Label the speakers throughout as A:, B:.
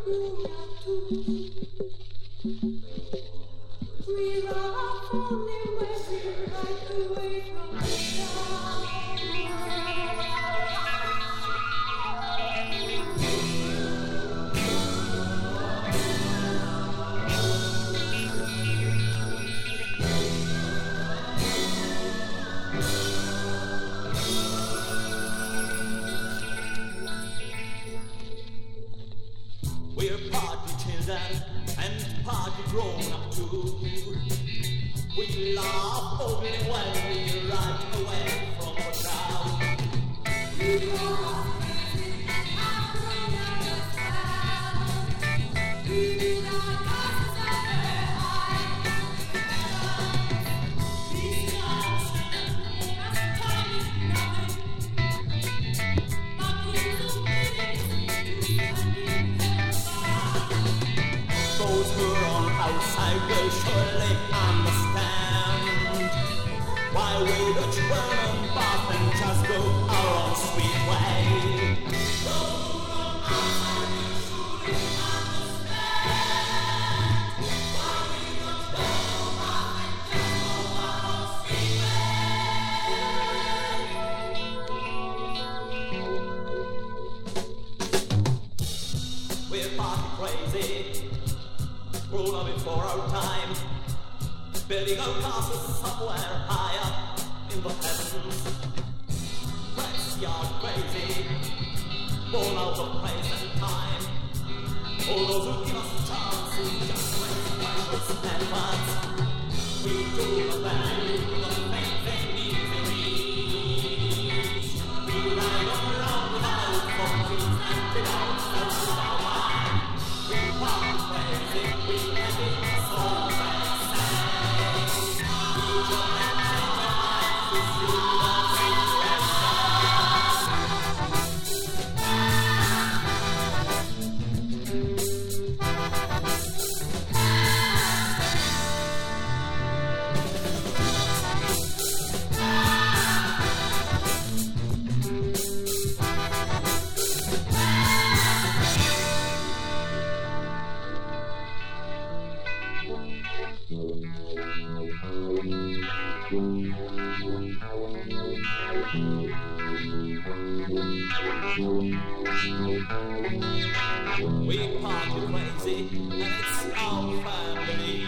A: We're party children and party grown up too. We laugh only when we run away from the crowd. We laugh and have grown up as well. We do not cause ever high. These guys have taught me nothing. But here's a those who are on outside will surely understand why we Dutch burn and bath and just go our own sweet way. Those who are on outside will surely understand why we Dutch burn and bath and just go our own sweet way. We're party crazy, grown up before our time, building our castles somewhere high up in the heavens. Let's yard crazy, born out of place and time. All those who give us a chance to just waste precious efforts. We do the value the faith and misery. We ride around without fortunes and without without wine. We party crazy, we let it all back say. We just let our eyes to see the we party crazy, and it's our family.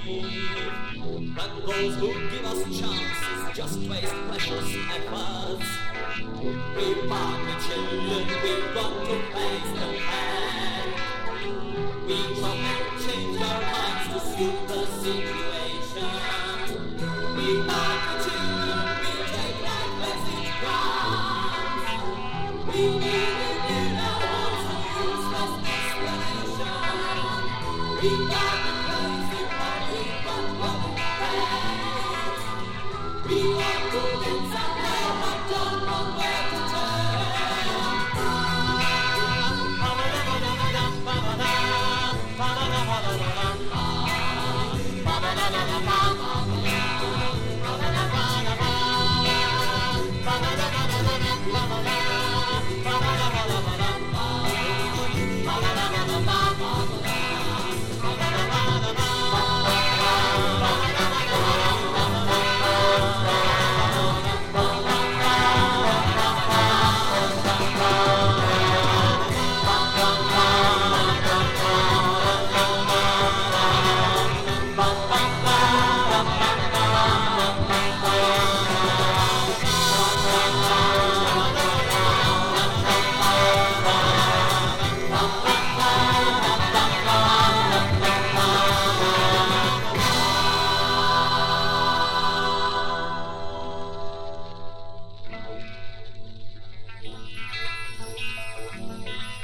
A: But those who give us chances just waste precious efforts. We party children, we've got to face the fact. We come and change our minds to suit the situation. We party children, we take life as it comes. We need our useless explanation. We got the crazy, but we got what we face. We want to get somewhere, but don't know where to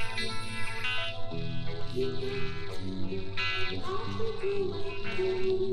A: you